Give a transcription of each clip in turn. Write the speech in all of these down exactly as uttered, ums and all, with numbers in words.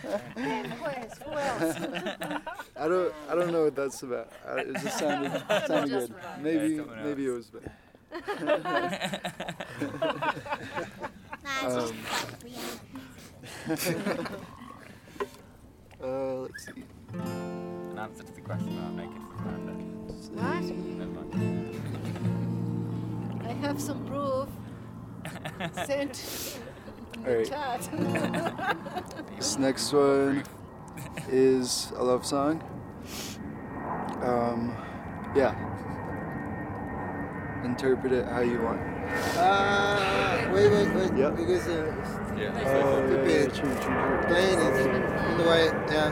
And who else? Who else? I don't I don't know what that's about. I, it just sounded sounded Just good. right. Maybe Yeah, someone maybe it else. was bad. Nah, it's just Um, fun. uh, let's see. An answer to the question I'll make it for Amanda. What? Never mind. I have some proof. Sent in the Alright. chat. This next one is a love song. Um, yeah. Interpret it how you want. Uh, wait, wait, wait. Yep. Because uh, Yeah. Oh, yeah, Repeat. yeah, true, true, true. playing it in the way, yeah.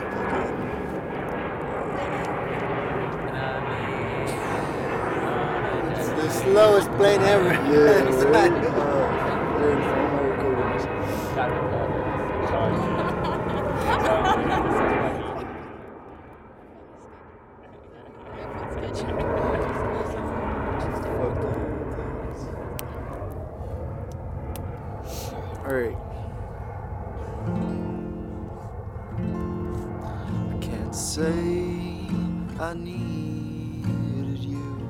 It's the slowest plane ever. Yeah, right? Uh, they're in all my recordings. Alright. I can't say I needed you.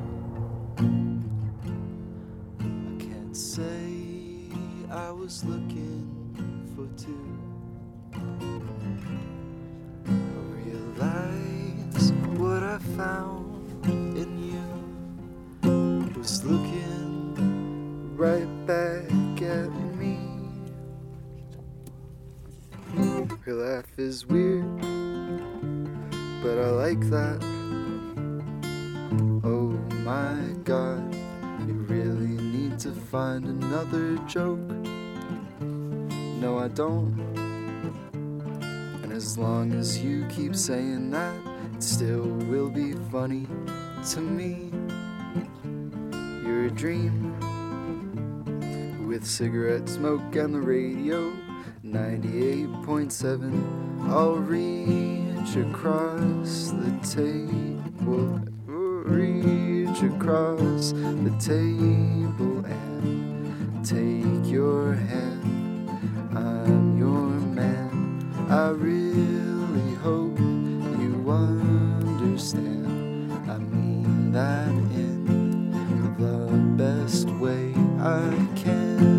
I can't say I was looking for two. I realize what I found in you was looking right back at me. Your laugh is weird, but I like that. Oh my god, you really need to find another joke. No, I don't. And as long as you keep saying that, it still will be funny to me. You're a dream with cigarette smoke and the radio. ninety-eight point seven. I'll reach across the table, reach across the table and take your hand. I'm your man. I really hope you understand. I mean that in the best way I can.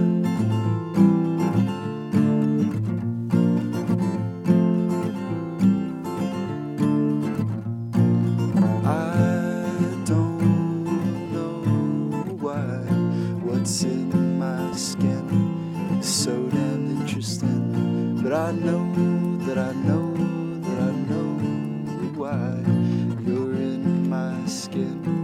What's in my skin is so damn interesting, but I know that I know that I know why you're in my skin.